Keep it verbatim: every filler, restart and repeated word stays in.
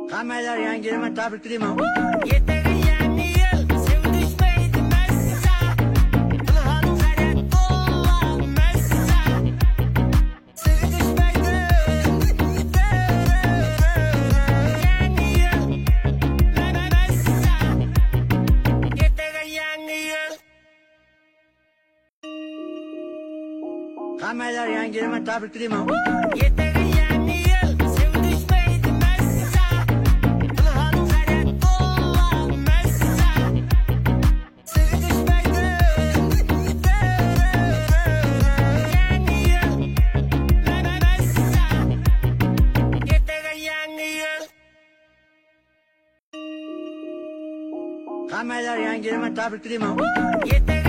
Kameler yan gelime tabrikliyim ha. Yeter yani yıl sev düşmeydi mesela. Kılhan zaret olma mesela. Sev düşmeydi yani yıl mesela. Yeter yani yıl. Kameler yan gelime tabrikliyim ha. Yeter yani yıl sev düşmeydi mesela. Kılhan zaret olma mesela. Sev düşmeydi yani yıl mesela. Yeter yani yıl. Kameler yan gelime tabrikliyim ha. Yeter